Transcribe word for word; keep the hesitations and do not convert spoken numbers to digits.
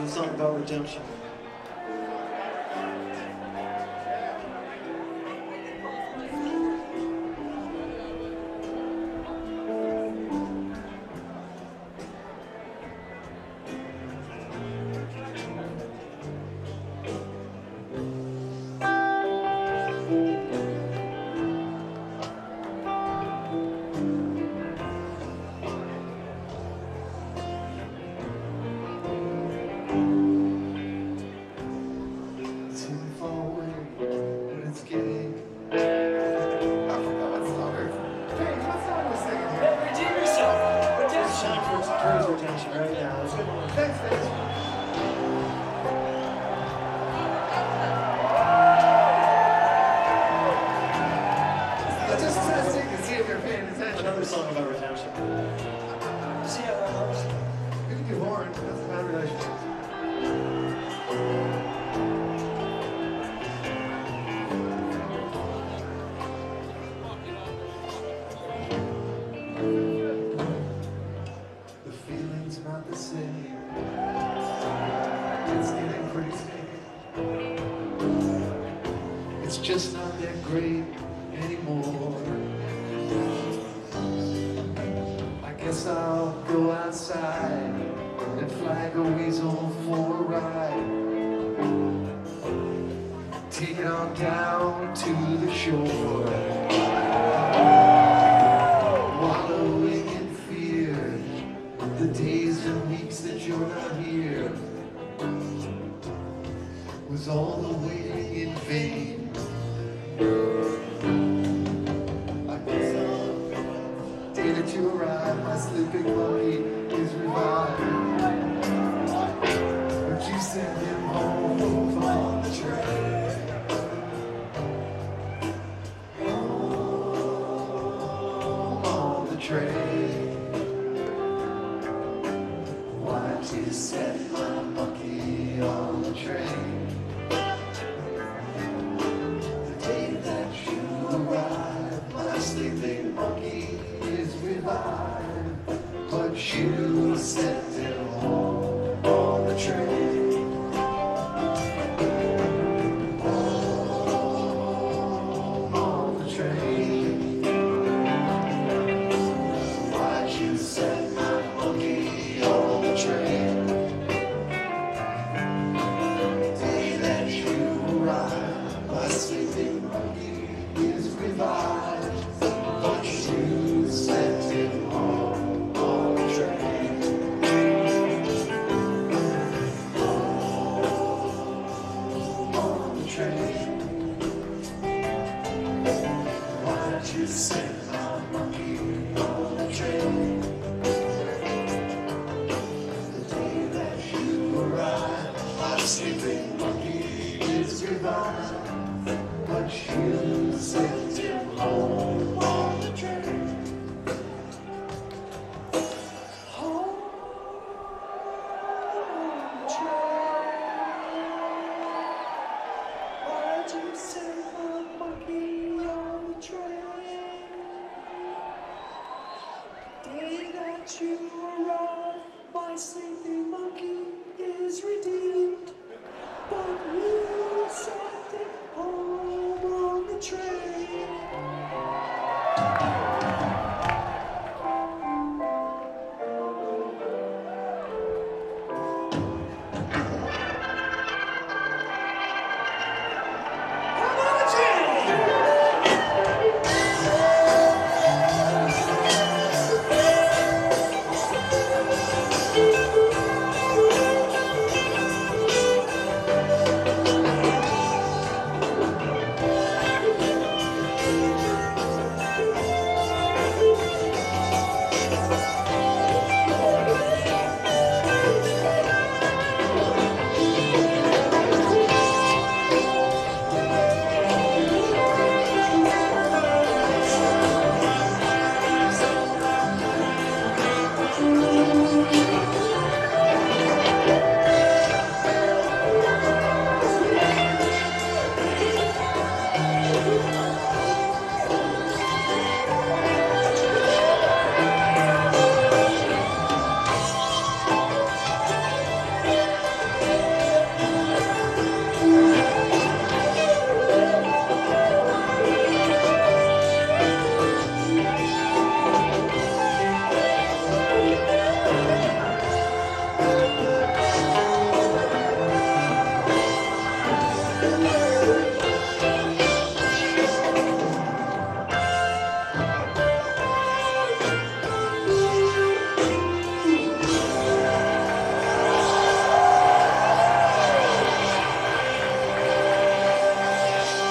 a song about redemption. Another song about redemption. See how that works? You can do horn. That's a bad relationship. The feeling's not the same. It's getting pretty stale. It's just not that great anymore. Guess I'll go outside and flag a weasel for a ride. Take it on down to the shore. Wallowing in fear, the days and weeks that you're not here was all the waiting in vain. That you arrive, my sleeping monkey is revived. But you send him home on the train. Home on the train. Why'd you set my monkey on the train? The day that you arrived, my sleeping monkey is revived, but you sent him home on the train. Home on the train. Why'd you send my monkey on the train? The day that you arrived, my sleeping monkey is revived.